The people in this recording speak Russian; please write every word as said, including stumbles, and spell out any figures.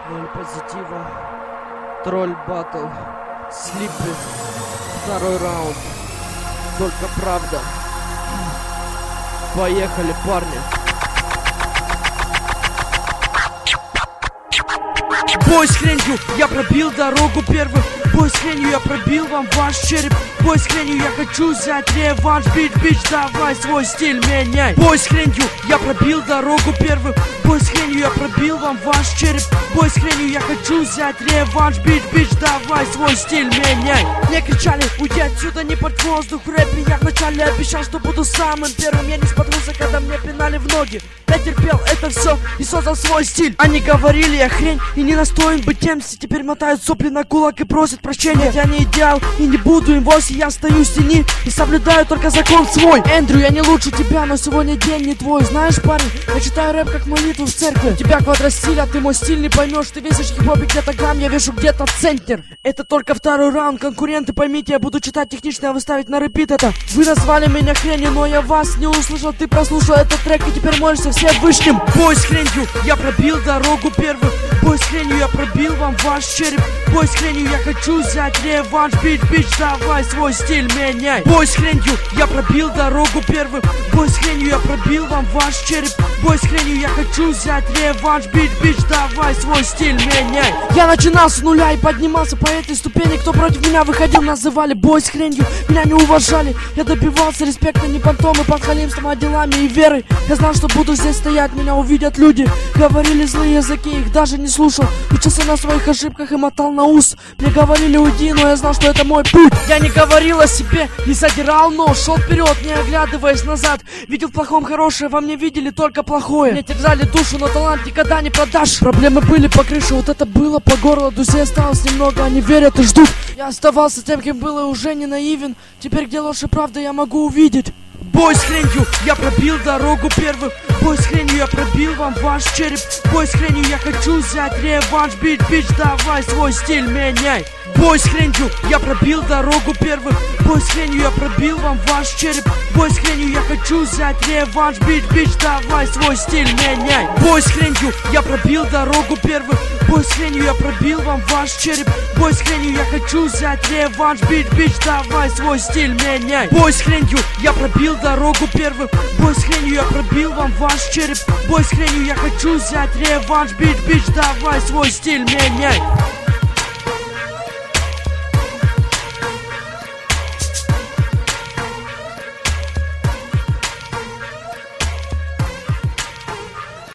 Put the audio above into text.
Ноль позитива. Тролль батл. Слипли. Второй раунд. Только правда. Поехали, парни. Бой с хренью, я пробил дорогу первым. Бой с хренью, я пробил вам ваш череп. Бой с хренью, я хочу взять реванш. Бич, бич, давай свой стиль меняй. Бой с хренью, я пробил дорогу первым. Бой с хренью, я пробил вам ваш череп. Бой с хренью, я хочу взять реванш. Бич, бич, давай свой стиль меняй. Мне кричали, уйди отсюда, не под воздух. В рэпе я вначале обещал, что буду самым первым. Я не споткнулся, когда мне пинали в ноги. Я терпел это все и создал свой стиль. Они говорили, я хрень и не настоин быть тем. Теперь мотают сопли на кулак и просят прощения. Я не идеал и не буду им вовсе. Я стою в тени и соблюдаю только закон свой. Эндрю, я не лучше тебя, но сегодня день не твой. Знаешь, парень, я читаю рэп как молитву в церкви. Тебя квадростиль, а ты мой стиль не поймешь. Ты весишь хип-хопе где-то грамм, я вешу где-то центнер. Это только второй раунд, конкуренты, поймите. Я буду читать технично, а вы ставить на репит это. Вы назвали меня хренью, но я вас не услышал. Ты прослушал этот трек и теперь молишься Всевышним. Бой с хренью, я пробил дорогу первым. Бой с хренью, я пробил вам ваш череп. Бой с хренью, я хочу взять реванш. Бич, бич, давай свой стиль меняй. Бой с хренью, я пробил дорогу первым. Бой с хренью, я пробил вам ваш череп. Бой с хренью, я хочу взять реванш. Бич, бич, давай свой стиль меняй. Я начинал с нуля и поднимался по этой ступени. Кто против меня выходил, называли бой с хренью. Меня не уважали, я добивался респекта не понтом и подхалимством, а делами и верой. Я знал, что буду здесь стоять, меня увидят люди. Говорили злые языки, их даже не слушал. Учился на своих ошибках и мотал на ус. Мне говорили уйди, но я знал, что это мой путь. Я не говорил о себе, не задирал нос. Шел вперед, не оглядываясь назад. Видел в плохом хорошее, во мне видели только плохое. Мне терзали душу, но талант никогда не продашь. Проблемы были по крыше, вот это было по горло. Друзей осталось немного, они верят и ждут. Я оставался тем, кем был, и уже не наивен. Теперь где ложь и правда я могу увидеть. Бой с хренью, я пробил дорогу первым. Бой с хренью, я пробил вам ваш череп. Бой с хренью, я хочу взять реванш. Бич, бич, давай свой стиль меняй. Бой с хренью, я пробил дорогу первым. Бой с хренью, я пробил вам ваш череп. Бой с хренью, я хочу взять реванш. Бич, бич, давай свой стиль меняй. Бой с хренью, я пробил дорогу первым. Бой с хренью, я пробил вам ваш череп. Бой с хренью, я хочу взять реванш. Бич, бич, давай свой стиль меняй. Бой с хренью, я пробил дорогу первым. Бой с хренью, я пробил вам ваш череп. Бой с хренью, я хочу взять реванш. Бич, бич, давай свой стиль меняй.